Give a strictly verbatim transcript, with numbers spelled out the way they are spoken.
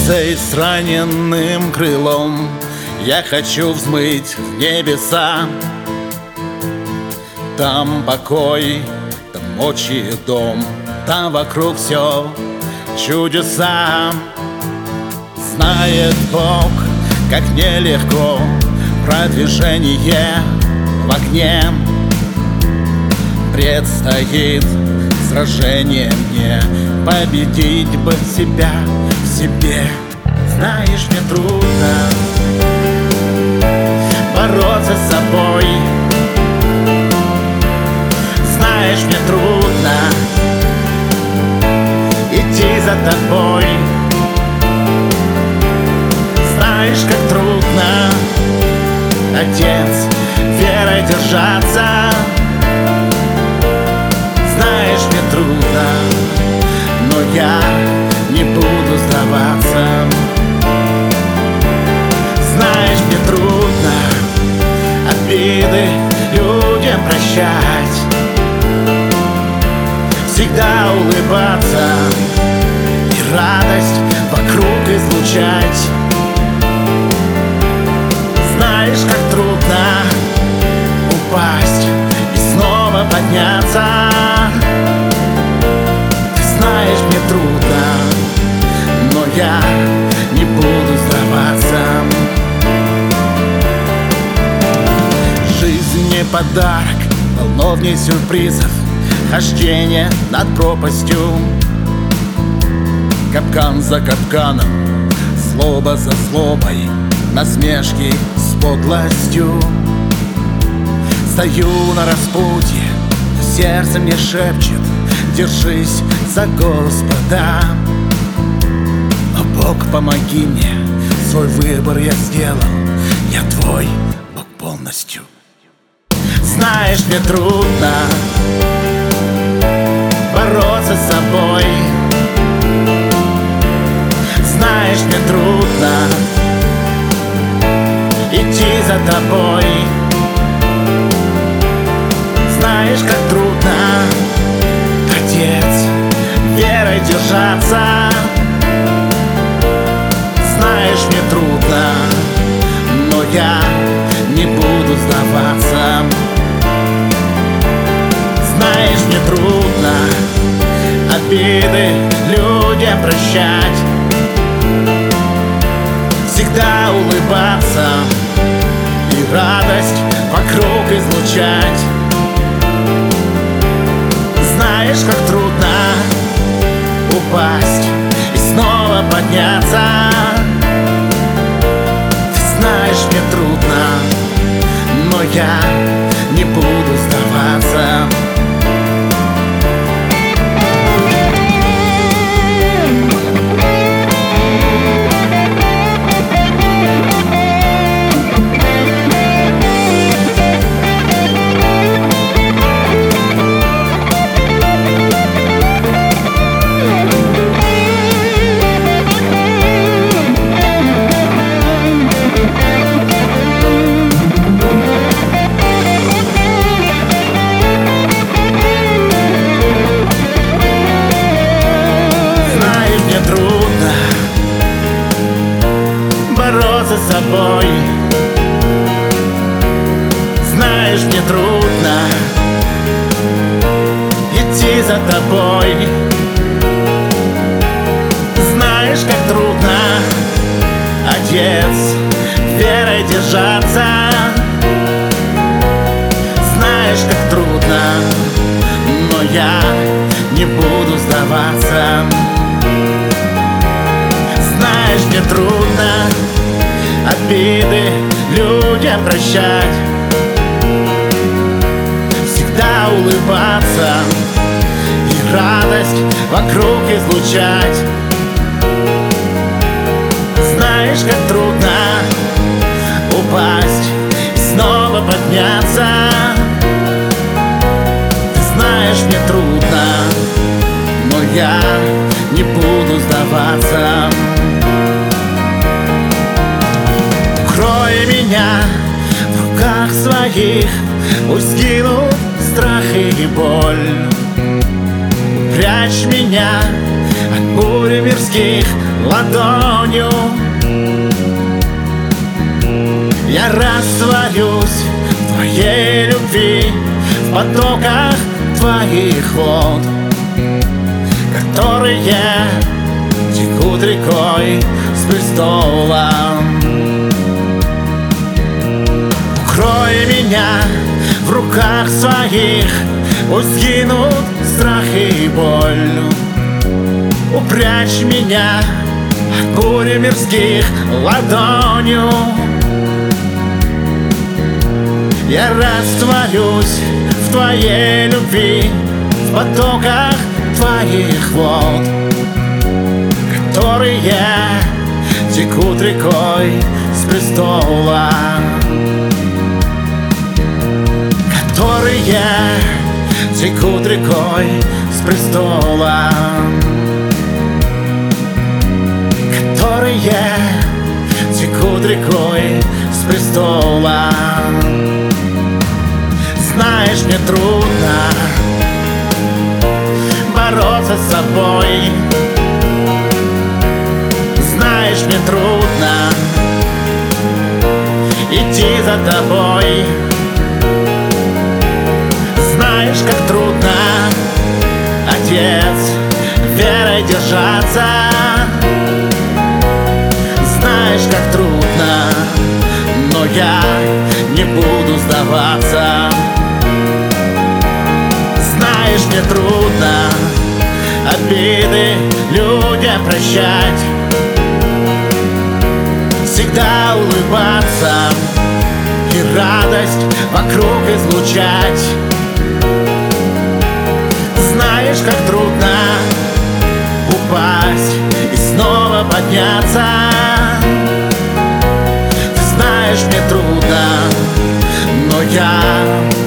птицей с раненным крылом я хочу взмыть в небеса. Там покой, там отчий дом, там вокруг все чудеса. Знает Бог, как нелегко продвижение в огне. Предстоит сражение мне, победить бы себя в себе. Знаешь, мне трудно бороться с собой. Знаешь, мне трудно идти за тобой. Знаешь, как трудно, Отец, верой держаться. Знаешь, мне трудно, но я не буду сдаваться. Знаешь, мне трудно обиды людям прощать, всегда улыбаться и радость вокруг излучать. Знаешь, как трудно упасть и снова подняться. Ты знаешь, мне трудно, но я не буду сдаваться. Жизнь не подарок, полно в ней сюрпризов, хождение над пропастью, капкан за капканом, злоба за злобой, насмешки с подлостью. Стою на распутье, но сердце мне шепчет: держись за Господа. Но Бог, помоги мне, свой выбор я сделал, я твой, Бог, полностью. Знаешь, мне трудно бороться с собой. Знаешь, мне трудно идти за тобой. Знаешь, как трудно, Отец, верой держаться. Знаешь, мне трудно, но я не буду сдаваться. Знаешь, мне трудно обиды людям прощать, всегда улыбаться и радость вокруг излучать. Знаешь, как трудно упасть и снова подняться. Ты знаешь, мне трудно, но я не буду сдаваться. Бороться с собой. Знаешь, мне трудно идти за тобой. Знаешь, как трудно, Отец, верой держаться. Знаешь, как трудно, но я не буду сдаваться. Знаешь, мне трудно обиды людям прощать, всегда улыбаться и радость вокруг излучать. Знаешь, как трудно упасть и снова подняться. Ты знаешь, мне трудно, но я не буду сдаваться. Укрой меня в руках своих, пусть сгинут страх и боль. Прячь меня от бури мирских ладонью. Я растворюсь в твоей любви, в потоках твоих вод, которые текут рекой с престола. Укрой меня в руках своих, пусть сгинут страх и боль. Упрячь меня от бури мирских ладонью. Я растворюсь в твоей любви, в потоках твоих вод, которые текут рекой с престола, которые текут рекой с престола, которые текут рекой с престола. Знаешь, мне трудно бороться с собой. Знаешь, мне трудно идти за тобой. Знаешь, как трудно, Отец, верой держаться. Знаешь, как трудно, но я не буду сдаваться. Знаешь, мне трудно обиды людям прощать, всегда улыбаться и радость вокруг излучать. Знаешь, как трудно упасть и снова подняться. Ты знаешь, мне трудно, но я